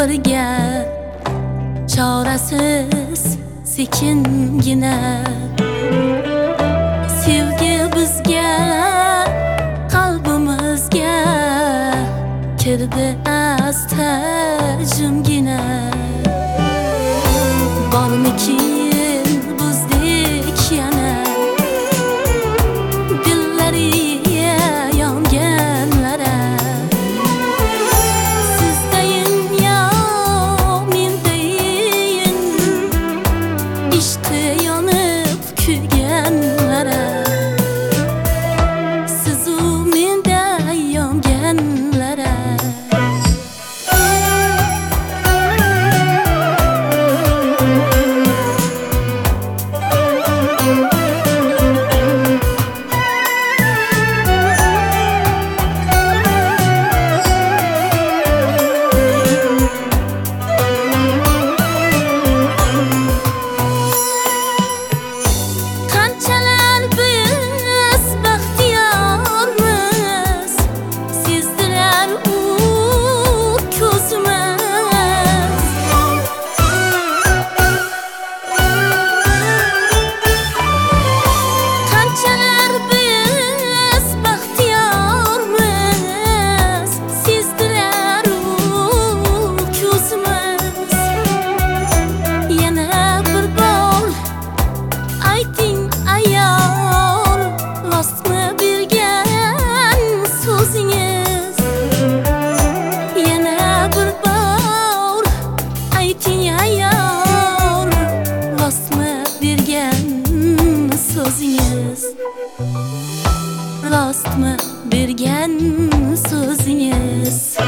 birga chorasiz sekingina sevgi bizga qalbimizga kirdi asta jimgina bormikin bizdek yana dillariga yonganlara sizdayin yo mendayin ishqi yonib kuyganlara sizu menda yonganlara Rostmi bergan so'zingiz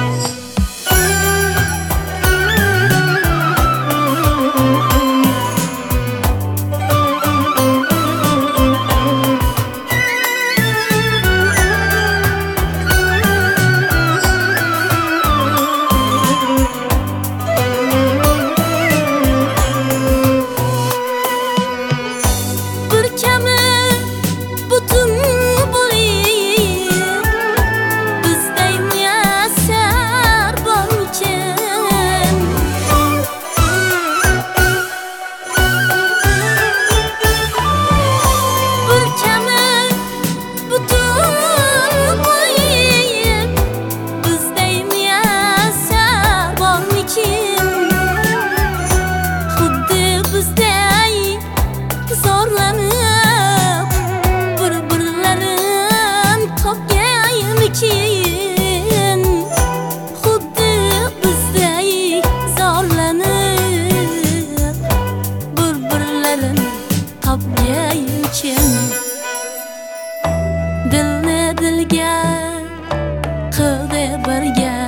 dilni dilga qildi birga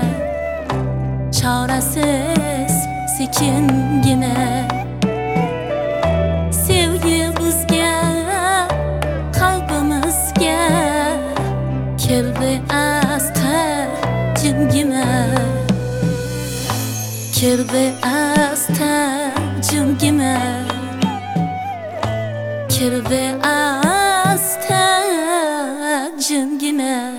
chorasiz sekingina sevgi bizga qalbimizga kirdi asta jimgina kirdi asta jimgina kirdi asta jimgina